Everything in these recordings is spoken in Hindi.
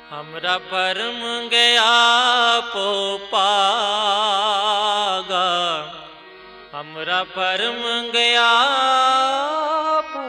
हमरा परम गया पो पागा, हमरा परम गया पो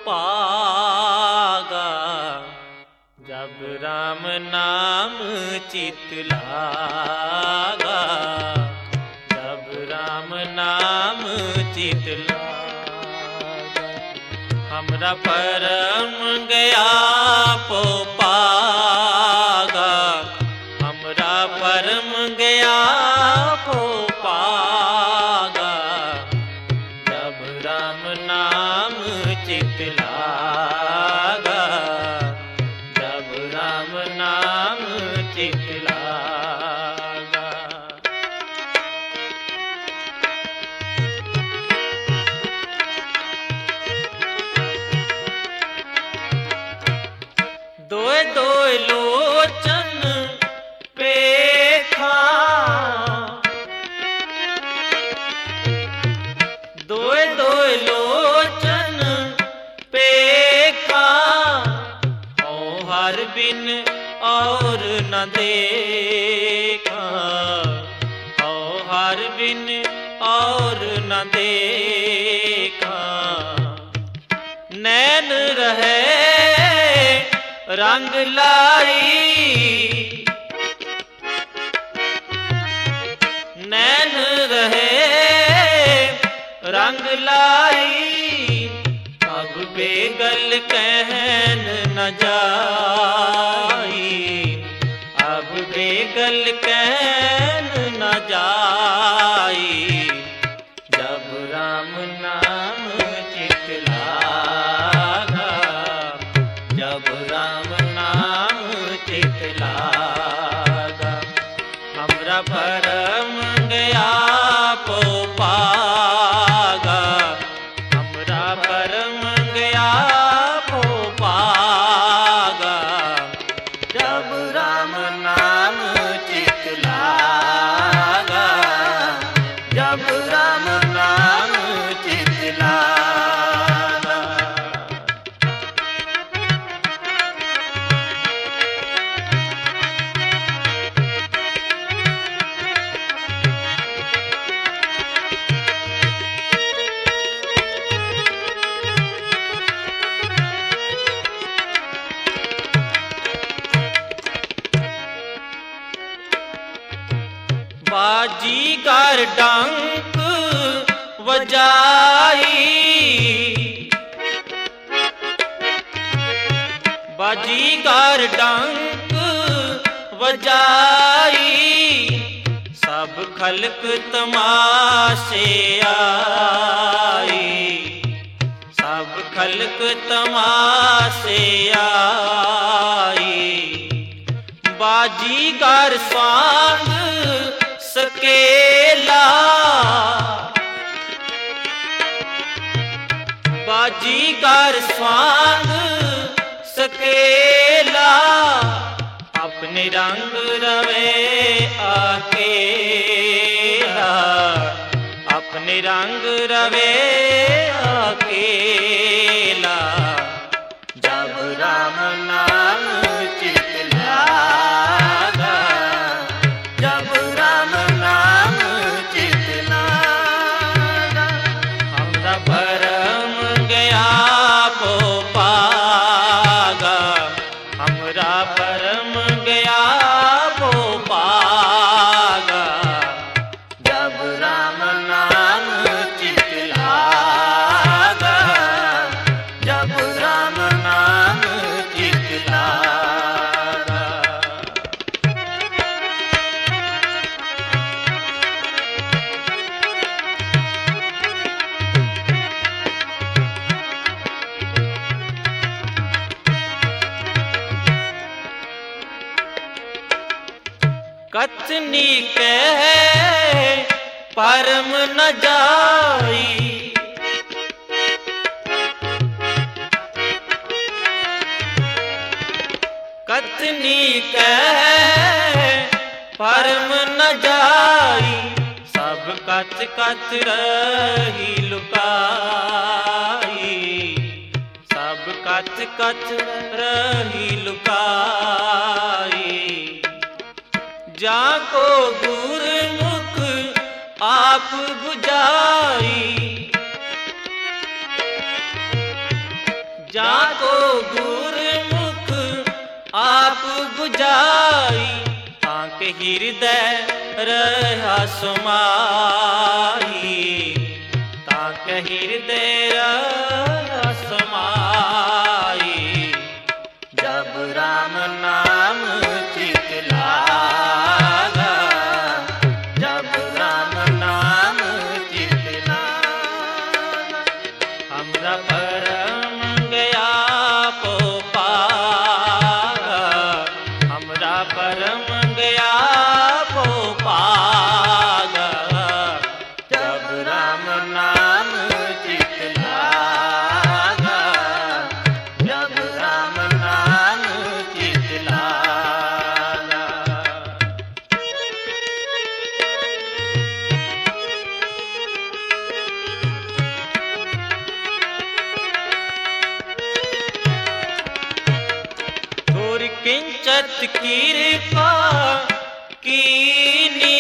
पागा। जब राम नाम चित लागा, जब राम नाम चित लागा। हमरा परम गया पो पागा, हमरा परम गया पो पागा। जब राम नाम चित लागा, जब राम नाम चित लागा। दोए दोए लोचन पेखा, दोए दोए लोचन पेखा। ओ हर बिन और न देखा, ओ हर बिन और न देखा। नैन रहे रंग लाई, नैन रहे रंग लाई। अब बेगल कहन न जाई, अब बेगल कहन न जाई। जब राम नाम चित लागा, जब राम नाम चित लागा। हमरा परम गया पो पागा, हमरा परम गया पो पागा। जब राम नाम चित लागा, जब राम नाम चित लागा। बाजीगर डंक बजाई, बाजीगर डंक बजाई। सब खल्क तमाशे आई, सब खल्क तमाशे आई। बाजीगर स्वांग सकेला, बाजीगर स्वांग सकेला। अपने रंग रवे अकेला, अपने रंग रवे अकेला। जब राम नाम चित लागा, जब राम नाम चित लागा। हमरा परम गया पो पागा, हमरा परम गया पो पागा। जब राम नाम चित लागा, जब राम नाम चित लागा। कथनी कह परम न जाई, कथनी कह परम न जाई। सब कथ कथ रही लुकाई, सब कथ कथ रही लुकाई। आप बुझाई, जाको गुरमुख आप बुझाई, ताके हृदय रहा समाई, ताके हृदय रहा समाई। जब राम नाम चित लागा, जब राम नाम चित लागा, हमरा परम गया पो पागा, हमरा परम गया पो पागा। जब राम नाम चित लागा, जब राम नाम चित लागा। गुर किंचत कृपा कीनी,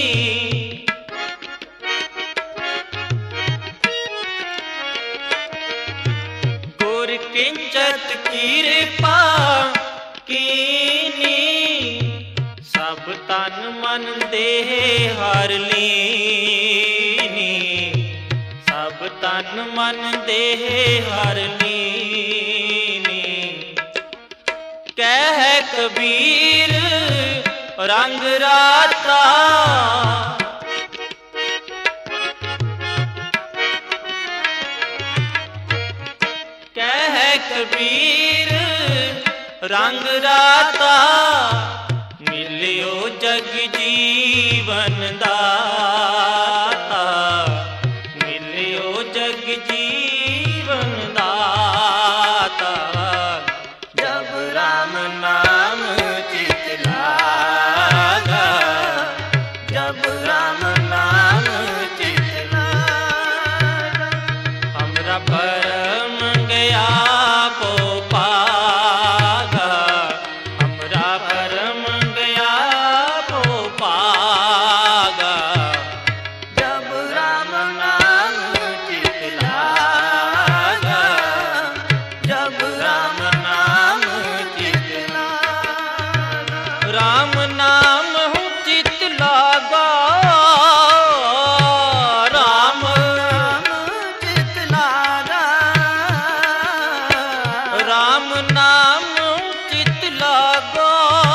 गुर किंचत कृपा कीनी, सब तन मन देह हर लीनी, सब तन मन देह हर लीनी। कह कबीर रंग राता, कह कबीर रंग राता, मिलियो जग जीवन दाता, मिलियो जग जीवन दाता। जब राम नाम चित लागा, जब राम नाम चित लागा, हमरा परम गया पो पागा, हमरा परम गया पो पागा। जब राम नाम चित लागा, जब राम नाम चित लागा। राम नाम हूँ चित लागा, राम नाम चित लागा, राम नाम चित लागा,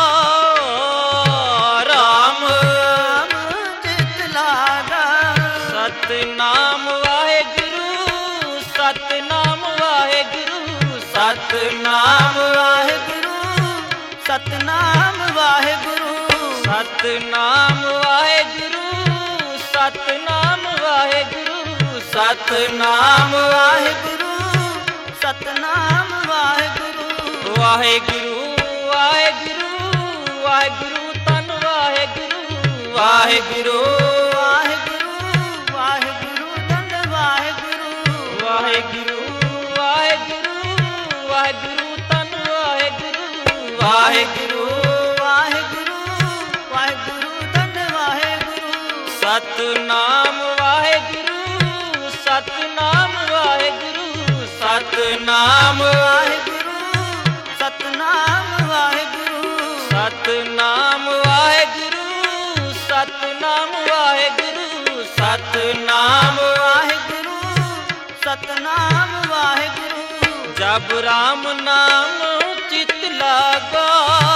राम नाम चित लागा। सतनाम वाहेगुरु, सतनाम वाहेगुरु, सतनाम वाहेगुरु, सतनाम वाहेगुरु, सतनाम वाहेगुरु, सतनाम वाहेगुरु, सतनाम वाहेगुरु, सतनाम वाहेगुरु। वाहेगुरु वाहेगुरु वाहेगुरु तन वाहेगुरु, वाहेगुरु वाहेगुरु वाहेगुरु तन वाहेगुरु, वाहेगुरु वाहेगुरु वाहेगुरु तन वाहेगुरु, वाहेगुरु वाहेगुरु वाहेगुरु तन वाहेगुरु। सतनाम वाहेगुरु, सतनाम वाहेगुरु, सतनाम वाहेगुरु, सतनाम वाहेगुरु, सतनाम वाहेगुरु, सतनाम वाहेगुरु, सतनाम वाहेगुरु, सतनाम वाहेगुरु। जब राम नाम चित लागा,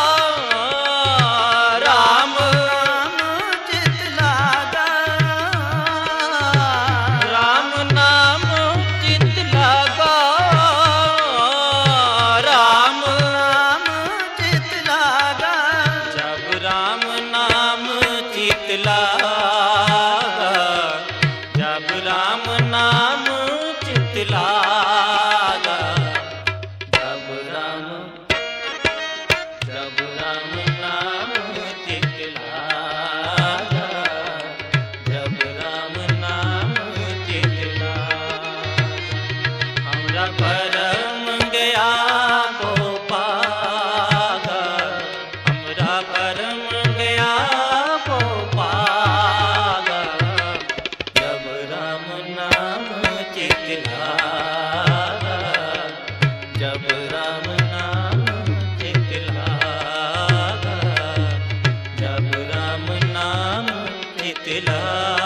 राम नाम चित लागा, राम नाम चित लागा, राम नाम चित लागा। जब राम नाम चित लागा, जब राम नाम चित लागा, जब राम नाम चित लागा, जब राम नाम चित लागा। हमरा परम गया पो पागा, हमरा परम गया पो पागा। राम नाम चित लागा, जब राम नाम चित लागा।